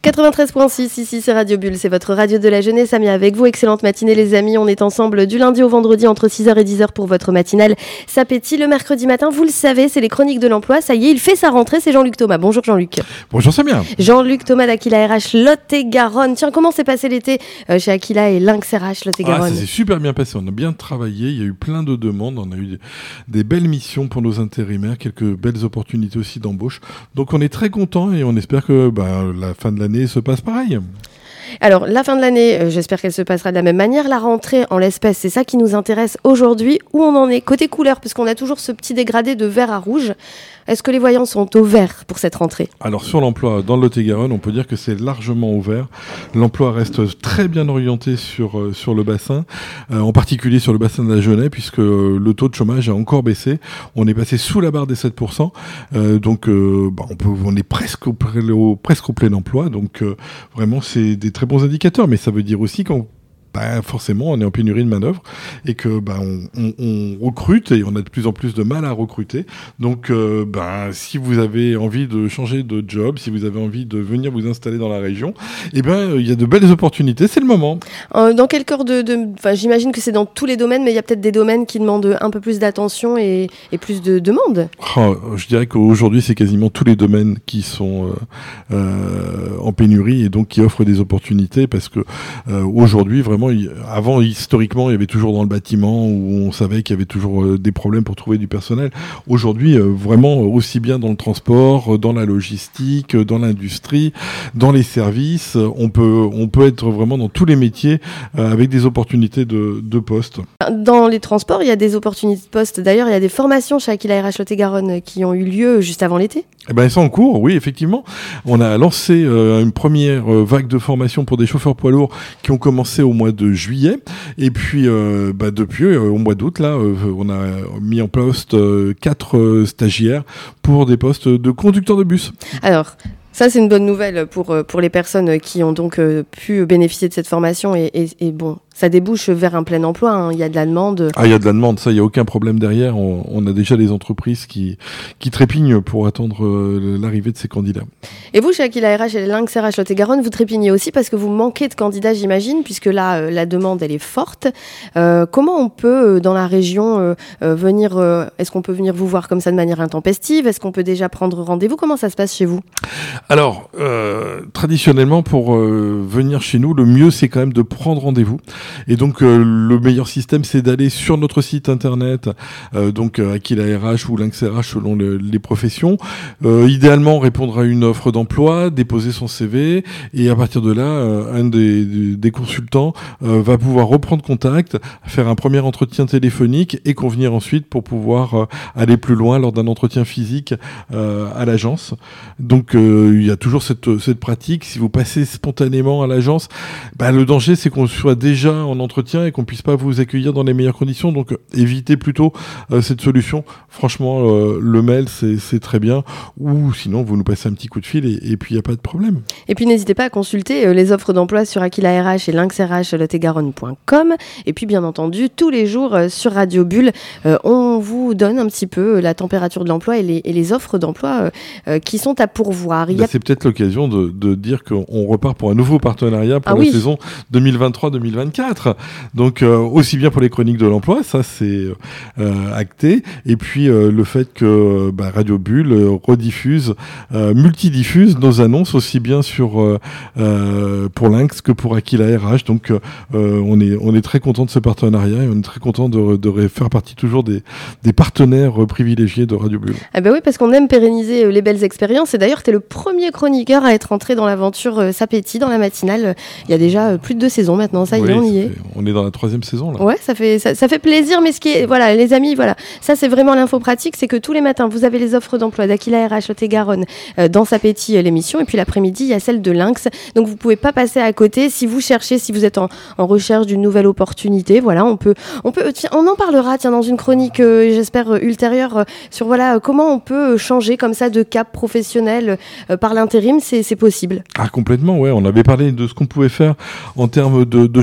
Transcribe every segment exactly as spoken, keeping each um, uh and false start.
quatre-vingt-treize virgule six, ici c'est Radio Bulle, c'est votre radio de la jeunesse. Amie avec vous, excellente matinée les amis. On est ensemble du lundi au vendredi entre six heures et dix heures pour votre matinale Sapétit. Le mercredi matin, vous le savez, c'est les chroniques de l'emploi. Ça y est, il fait sa rentrée, c'est Jean-Luc Thomas. Bonjour Jean-Luc. Bonjour Samia. Jean-Luc Thomas d'Aquila R H Lot-et-Garonne. Tiens, comment s'est passé l'été euh, chez Aquila et Lynx R H Lot-et-Garonne? Ah, ça s'est super bien passé, on a bien travaillé, il y a eu plein de demandes, on a eu des, des belles missions pour nos intérimaires, quelques belles opportunités aussi d'embauche. Donc on est très content et on espère que bah, la fin de l'année se passe pareil. Alors, la fin de l'année, euh, j'espère qu'elle se passera de la même manière. La rentrée, en l'espèce, c'est ça qui nous intéresse aujourd'hui. Où on en est? Côté couleur, puisqu'on a toujours ce petit dégradé de vert à rouge. Est-ce que les voyants sont au vert pour cette rentrée? Alors, sur l'emploi dans le Lot-et-Garonne, on peut dire que c'est largement au vert. L'emploi reste très bien orienté sur, euh, sur le bassin, euh, en particulier sur le bassin de la Genève, puisque euh, le taux de chômage a encore baissé. On est passé sous la barre des sept pour cent. Euh, donc, euh, bah, on, peut, on est presque au, au, presque au plein emploi. Donc, euh, vraiment, c'est des très bons indicateurs, mais ça veut dire aussi qu'on bah, forcément on est en pénurie de main-d'œuvre et que bah, on, on, on recrute et on a de plus en plus de mal à recruter. Donc euh, bah, si vous avez envie de changer de job, si vous avez envie de venir vous installer dans la région, eh ben il y a de belles opportunités, c'est le moment. Euh, dans quel cœur de, de enfin, j'imagine que c'est dans tous les domaines, mais il y a peut-être des domaines qui demandent un peu plus d'attention et, et plus de demandes. Oh, je dirais qu'aujourd'hui c'est quasiment tous les domaines qui sont euh, euh, en pénurie et donc qui offrent des opportunités parce que euh, aujourd'hui vraiment avant, historiquement, il y avait toujours dans le bâtiment où on savait qu'il y avait toujours euh, des problèmes pour trouver du personnel. Aujourd'hui, euh, vraiment, aussi bien dans le transport, dans la logistique, dans l'industrie, dans les services, on peut, on peut être vraiment dans tous les métiers euh, avec des opportunités de, de poste. Dans les transports, il y a des opportunités de poste. D'ailleurs, il y a des formations chez Aquila R H Lot-et-Garonne qui ont eu lieu juste avant l'été. Eh ben, elles sont en cours, oui, effectivement. On a lancé euh, une première euh, vague de formation pour des chauffeurs poids lourds qui ont commencé au mois de juillet. Et puis, euh, bah, depuis, euh, au mois d'août, là, euh, on a mis en place euh, quatre euh, stagiaires pour des postes de conducteurs de bus. Alors, ça, c'est une bonne nouvelle pour, pour les personnes qui ont donc euh, pu bénéficier de cette formation. Et, et, et bon, ça débouche vers un plein emploi. Hein. Il y a de la demande. Ah, il y a de la demande, ça, il n'y a aucun problème derrière. On, on a déjà des entreprises qui, qui trépignent pour attendre euh, l'arrivée de ces candidats. Et vous, chez Aquila R H et Lynx R H Lot-et-Garonne, vous trépignez aussi parce que vous manquez de candidats, j'imagine, puisque là, euh, la demande, elle est forte. Euh, comment on peut, euh, dans la région, euh, euh, venir... Euh, est-ce qu'on peut venir vous voir comme ça de manière intempestive? Est-ce qu'on peut déjà prendre rendez-vous? Comment ça se passe chez vous? Alors, euh, traditionnellement, pour euh, venir chez nous, le mieux, c'est quand même de prendre rendez-vous. Et donc, euh, le meilleur système, c'est d'aller sur notre site internet, euh, donc euh, Aquila R H ou Lynx R H selon le, les professions. Euh, idéalement, répondre à une offre d'emploi, déposer son C V, et à partir de là, euh, un des, des, des consultants euh, va pouvoir reprendre contact, faire un premier entretien téléphonique et convenir ensuite pour pouvoir euh, aller plus loin lors d'un entretien physique euh, à l'agence. Donc, euh, il y a toujours cette, cette pratique. Si vous passez spontanément à l'agence, bah, le danger, c'est qu'on soit déjà en entretien et qu'on puisse pas vous accueillir dans les meilleures conditions. Donc, euh, évitez plutôt euh, cette solution. Franchement, euh, le mail, c'est, c'est très bien. Ou sinon, vous nous passez un petit coup de fil et, et puis il n'y a pas de problème. Et puis, n'hésitez pas à consulter euh, les offres d'emploi sur Aquila R H et Lynx R H Lot et Garonne point com. Et puis, bien entendu, tous les jours euh, sur Radio Bulle, euh, on vous donne un petit peu euh, la température de l'emploi et les, et les offres d'emploi euh, euh, qui sont à pourvoir. Il y a... Bah, c'est peut-être l'occasion de, de dire qu'on repart pour un nouveau partenariat pour ah, la oui. saison deux mille vingt-trois deux mille vingt-quatre. Donc, euh, aussi bien pour les chroniques de l'emploi, ça c'est euh, acté. Et puis, euh, le fait que bah, Radio Bulle euh, rediffuse, euh, multidiffuse nos annonces aussi bien sur, euh, euh, pour Lynx que pour Aquila R H. Donc, euh, on, est, on est très content de ce partenariat et on est très content de, de faire partie toujours des, des partenaires privilégiés de Radio Bulle. Ah ben oui, parce qu'on aime pérenniser les belles expériences. Et d'ailleurs, tu es le premier chroniqueur à être entré dans l'aventure euh, Sapétit, dans la matinale. Il y a déjà euh, plus de deux saisons maintenant, ça y est, oui, on y est. Fait, on est dans la troisième saison là. Ouais, ça fait, ça, ça fait plaisir, mais ce qui est, voilà, les amis, voilà, ça c'est vraiment l'info pratique, c'est que tous les matins, vous avez les offres d'emploi d'Aquila R H Lot-et-Garonne euh, dans Sapétit, euh, l'émission, et puis l'après-midi, il y a celle de Lynx. Donc vous pouvez pas passer à côté si vous cherchez, si vous êtes en, en recherche d'une nouvelle opportunité. Voilà, on peut, on peut, tiens, on en parlera, tiens, dans une chronique, euh, j'espère euh, ultérieure, euh, sur voilà, euh, comment on peut changer comme ça de cap professionnel euh, par l'intérim, c'est, c'est possible. Ah, complètement, ouais. On avait parlé de ce qu'on pouvait faire en termes de, de changement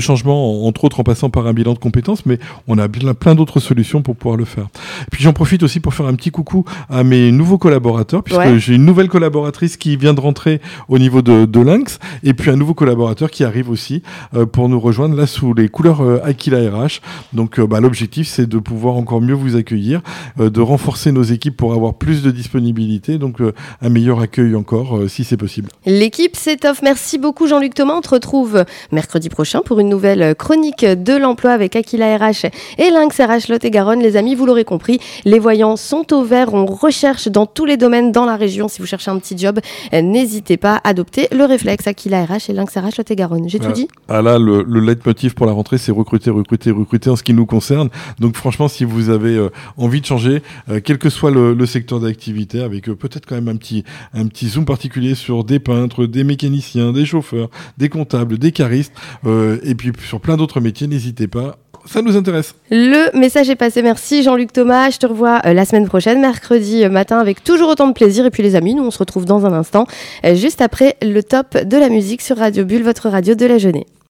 notamment entre autres en passant par un bilan de compétences, mais on a plein, plein d'autres solutions pour pouvoir le faire. Et puis j'en profite aussi pour faire un petit coucou à mes nouveaux collaborateurs, puisque ouais. j'ai une nouvelle collaboratrice qui vient de rentrer au niveau de, de Lynx, et puis un nouveau collaborateur qui arrive aussi euh, pour nous rejoindre là sous les couleurs euh, Aquila R H. Donc euh, bah, l'objectif c'est de pouvoir encore mieux vous accueillir, euh, de renforcer nos équipes pour avoir plus de disponibilité, donc euh, un meilleur accueil encore euh, si c'est possible. L'équipe s'étoffe. Merci beaucoup Jean-Luc Thomas. On te retrouve mercredi prochain pour une nouvelle chronique de l'emploi avec Aquila R H et Lynx R H Lot-et-Garonne. Les amis, vous l'aurez compris, les voyants sont au vert. On recherche dans tous les domaines dans la région. Si vous cherchez un petit job, n'hésitez pas à adopter le réflexe Aquila R H et Lynx R H Lot-et-Garonne. J'ai ah, tout dit. Ah là, le, le leitmotiv pour la rentrée, c'est recruter, recruter, recruter en ce qui nous concerne. Donc franchement, si vous avez euh, envie de changer, euh, quel que soit le, le secteur d'activité, avec euh, peut-être quand même un petit, un petit zoom particulier sur des peintres, des mécaniciens, des chauffeurs, des comptables, des caristes, euh, et puis sur plein d'autres métiers, n'hésitez pas. Ça nous intéresse. Le message est passé. Merci Jean-Luc Thomas. Je te revois euh, la semaine prochaine, mercredi matin, avec toujours autant de plaisir. Et puis les amis, nous on se retrouve dans un instant, euh, juste après le top de la musique sur Radio Bulle, votre radio de la journée.